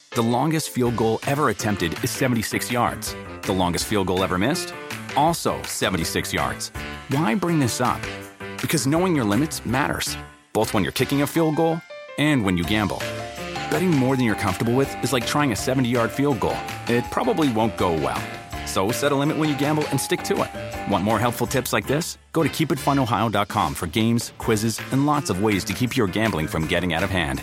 The longest field goal ever attempted is 76 yards. The longest field goal ever missed? Also 76 yards. Why bring this up? Because knowing your limits matters, both when you're kicking a field goal and when you gamble. Betting more than you're comfortable with is like trying a 70-yard field goal. It probably won't go well. So set a limit when you gamble and stick to it. Want more helpful tips like this? Go to keepitfunohio.com for games, quizzes, and lots of ways to keep your gambling from getting out of hand.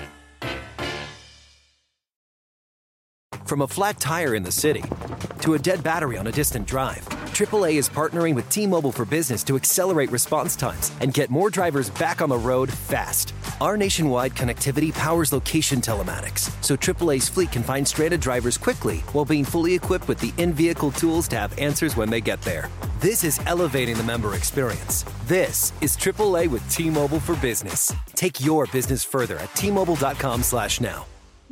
From a flat tire in the city to a dead battery on a distant drive, AAA is partnering with T-Mobile for Business to accelerate response times and get more drivers back on the road fast. Our nationwide connectivity powers location telematics, so AAA's fleet can find stranded drivers quickly while being fully equipped with the in-vehicle tools to have answers when they get there. This is elevating the member experience. This is AAA with T-Mobile for Business. Take your business further at T-Mobile.com/now.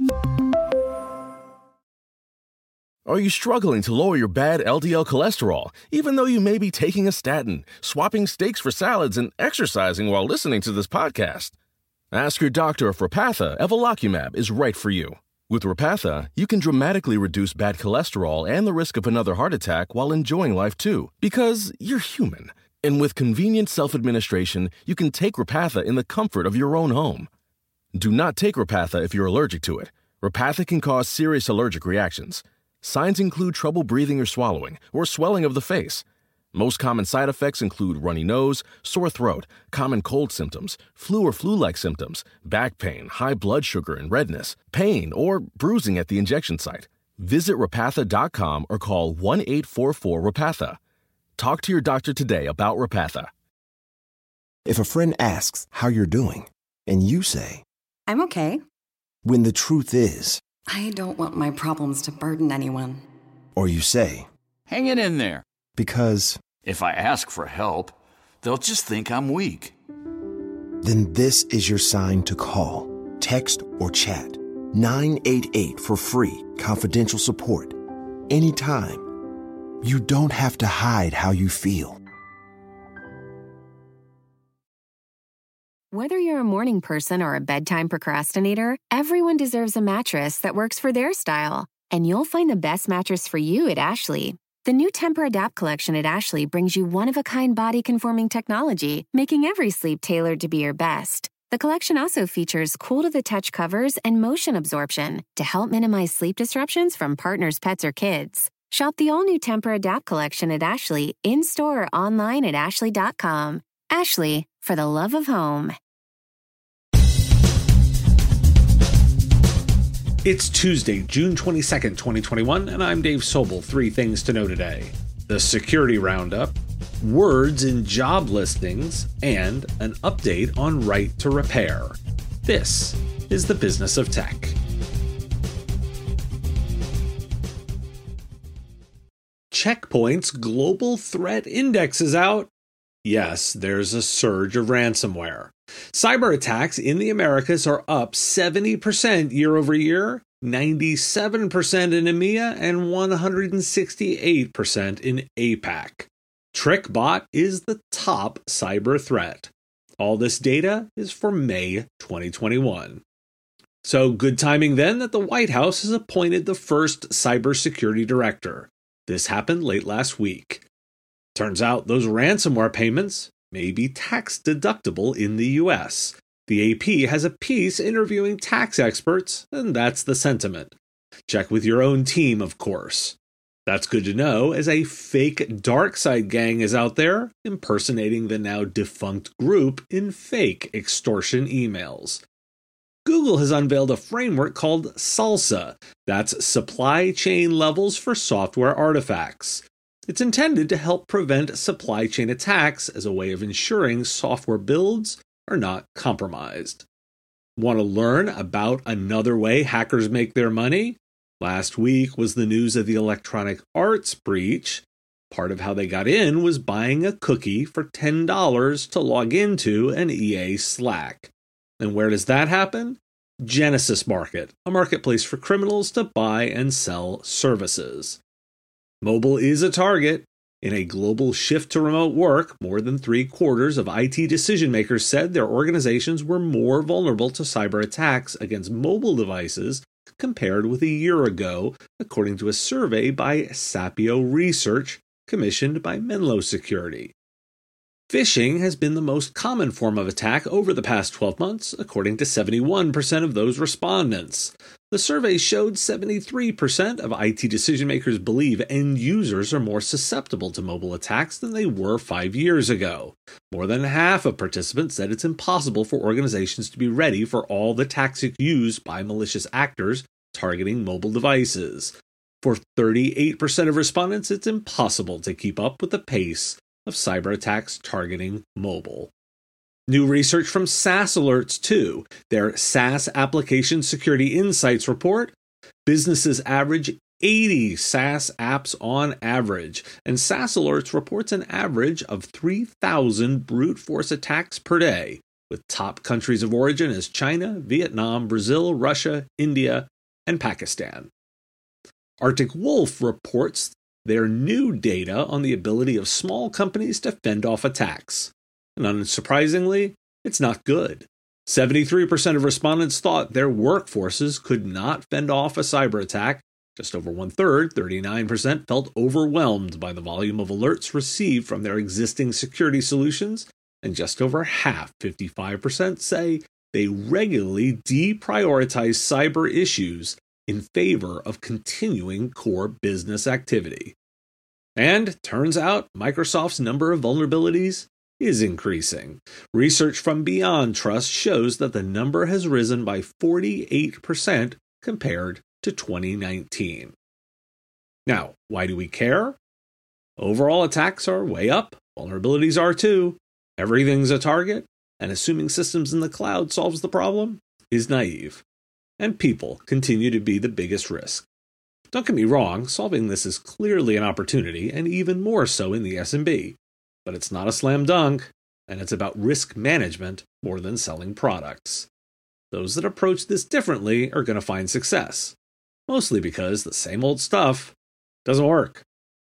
Are you struggling to lower your bad LDL cholesterol, even though you may be taking a statin, swapping steaks for salads, and exercising while listening to this podcast? Ask your doctor if Repatha Evolocumab is right for you. With Repatha, you can dramatically reduce bad cholesterol and the risk of another heart attack while enjoying life too, because you're human. And with convenient self-administration, you can take Repatha in the comfort of your own home. Do not take Repatha if you're allergic to it. Repatha can cause serious allergic reactions. Signs include trouble breathing or swallowing, or swelling of the face. Most common side effects include runny nose, sore throat, common cold symptoms, flu or flu-like symptoms, back pain, high blood sugar and redness, pain, or bruising at the injection site. Visit Repatha.com or call 1-844-REPATHA. Talk to your doctor today about Repatha. If a friend asks how you're doing, and you say, I'm okay. When the truth is, I don't want my problems to burden anyone. Or you say, hang it in there. Because if I ask for help, they'll just think I'm weak. Then this is your sign to call, text, or chat 988 for free, confidential support. Anytime. You don't have to hide how you feel. Whether you're a morning person or a bedtime procrastinator, everyone deserves a mattress that works for their style. And you'll find the best mattress for you at Ashley. The new Temper-Adapt collection at Ashley brings you one-of-a-kind body-conforming technology, making every sleep tailored to be your best. The collection also features cool-to-the-touch covers and motion absorption to help minimize sleep disruptions from partners, pets, or kids. Shop the all-new Temper-Adapt collection at Ashley, in-store or online at ashley.com. Ashley, for the love of home. It's Tuesday, June 22nd, 2021, and I'm Dave Sobel. 3 things to know today. The security roundup, words in job listings, and an update on right to repair. This is the Business of Tech. Check Point's Global Threat Index is out. Yes, there's a surge of ransomware. Cyber attacks in the Americas are up 70% year over year, 97% in EMEA, and 168% in APAC. TrickBot is the top cyber threat. All this data is for May 2021. So good timing then that the White House has appointed the first cybersecurity director. This happened late last week. Turns out those ransomware payments may be tax deductible in the US. The AP has a piece interviewing tax experts, and that's the sentiment. Check with your own team, of course. That's good to know, as a fake DarkSide gang is out there impersonating the now defunct group in fake extortion emails. Google has unveiled a framework called SALSA, that's Supply Chain Levels for Software Artifacts. It's intended to help prevent supply chain attacks as a way of ensuring software builds are not compromised. Want to learn about another way hackers make their money? Last week was the news of the Electronic Arts breach. Part of how they got in was buying a cookie for $10 to log into an EA Slack. And where does that happen? Genesis Market, a marketplace for criminals to buy and sell services. Mobile is a target. In a global shift to remote work, more than 3/4 of IT decision makers said their organizations were more vulnerable to cyber attacks against mobile devices compared with a year ago, according to a survey by Sapio Research, commissioned by Menlo Security. Phishing has been the most common form of attack over the past 12 months, according to 71% of those respondents. The survey showed 73% of IT decision-makers believe end users are more susceptible to mobile attacks than they were 5 years ago. More than half of participants said it's impossible for organizations to be ready for all the tactics used by malicious actors targeting mobile devices. For 38% of respondents, it's impossible to keep up with the pace of cyber attacks targeting mobile. New research from SaaS Alerts, too. Their SaaS Application Security Insights report. Businesses average 80 SaaS apps on average, and SaaS Alerts reports an average of 3,000 brute force attacks per day, with top countries of origin as China, Vietnam, Brazil, Russia, India, and Pakistan. Arctic Wolf reports their new data on the ability of small companies to fend off attacks. And unsurprisingly, it's not good. 73% of respondents thought their workforces could not fend off a cyber attack. Just over one-third, 39%, felt overwhelmed by the volume of alerts received from their existing security solutions, and just over half, 55%, say they regularly deprioritize cyber issues in favor of continuing core business activity. And turns out Microsoft's number of vulnerabilities is increasing. Research from Beyond Trust shows that the number has risen by 48% compared to 2019. Now, why do we care? Overall attacks are way up, vulnerabilities are too, everything's a target, and assuming systems in the cloud solves the problem is naive. And people continue to be the biggest risk. Don't get me wrong, solving this is clearly an opportunity, and even more so in the SMB. But it's not a slam dunk, and it's about risk management more than selling products. Those that approach this differently are going to find success, mostly because the same old stuff doesn't work.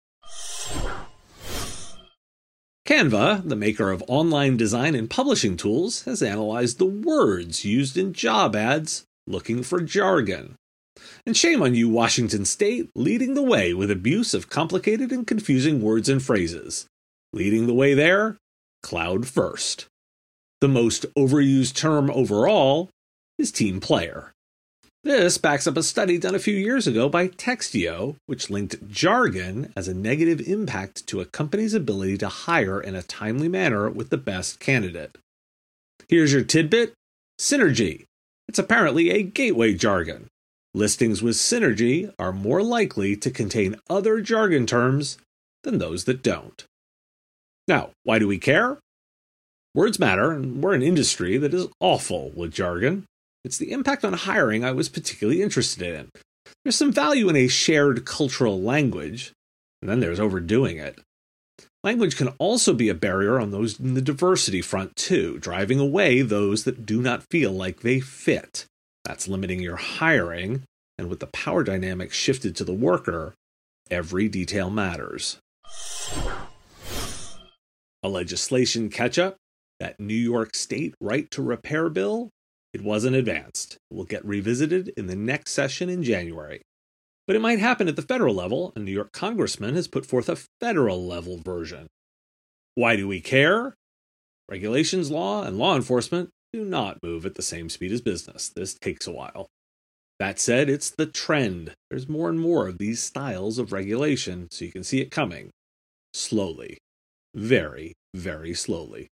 Canva, the maker of online design and publishing tools, has analyzed the words used in job ads looking for jargon. And shame on you, Washington State, leading the way with abuse of complicated and confusing words and phrases. Leading the way there, cloud first. The most overused term overall is team player. This backs up a study done a few years ago by Textio, which linked jargon as a negative impact to a company's ability to hire in a timely manner with the best candidate. Here's your tidbit: Synergy. It's apparently a gateway jargon. Listings with Synergy are more likely to contain other jargon terms than those that don't. Now, why do we care? Words matter, and we're an industry that is awful with jargon. It's the impact on hiring I was particularly interested in. There's some value in a shared cultural language, and then there's overdoing it. Language can also be a barrier on those in the diversity front too, driving away those that do not feel like they fit. That's limiting your hiring, and with the power dynamic shifted to the worker, every detail matters. A legislation catch-up, that New York State right to repair bill, it wasn't advanced. It will get revisited in the next session in January. But it might happen at the federal level. A New York congressman has put forth a federal-level version. Why do we care? Regulations, law, and law enforcement do not move at the same speed as business. This takes a while. That said, it's the trend. There's more and more of these styles of regulation, so you can see it coming. Slowly. Very, very slowly.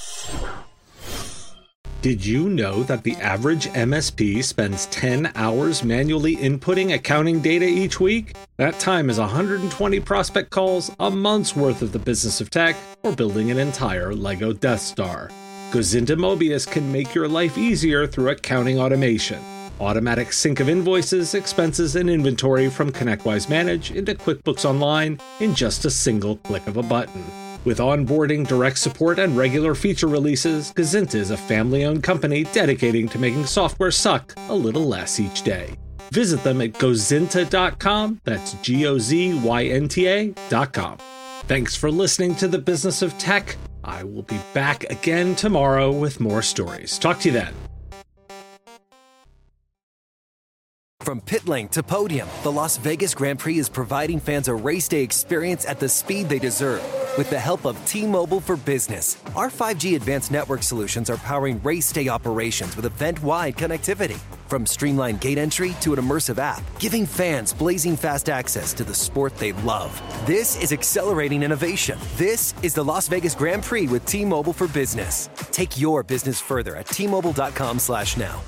Did you know that the average MSP spends 10 hours manually inputting accounting data each week? That time is 120 prospect calls, a month's worth of the business of tech, or building an entire Lego Death Star. Gozinta Mobius can make your life easier through accounting automation. Automatic sync of invoices, expenses, and inventory from ConnectWise Manage into QuickBooks Online in just a single click of a button. With onboarding, direct support, and regular feature releases, Gozinta is a family-owned company dedicating to making software suck a little less each day. Visit them at gozinta.com, that's GOZYNTA.com. Thanks for listening to The Business of Tech. I will be back again tomorrow with more stories. Talk to you then. From pit lane to podium, the Las Vegas Grand Prix is providing fans a race day experience at the speed they deserve. With the help of T-Mobile for Business, our 5G advanced network solutions are powering race day operations with event-wide connectivity. From streamlined gate entry to an immersive app, giving fans blazing fast access to the sport they love. This is accelerating innovation. This is the Las Vegas Grand Prix with T-Mobile for Business. Take your business further at T-Mobile.com/now.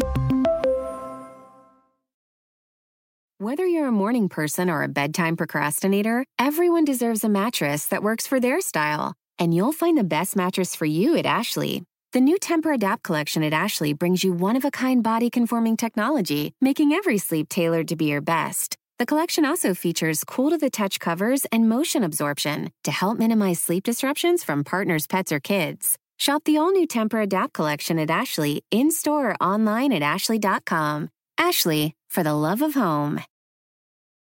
Whether you're a morning person or a bedtime procrastinator, everyone deserves a mattress that works for their style. And you'll find the best mattress for you at Ashley. The new Tempur-Adapt collection at Ashley brings you one-of-a-kind body-conforming technology, making every sleep tailored to be your best. The collection also features cool-to-the-touch covers and motion absorption to help minimize sleep disruptions from partners, pets, or kids. Shop the all-new Tempur-Adapt collection at Ashley, in-store or online at ashley.com. Ashley, for the love of home.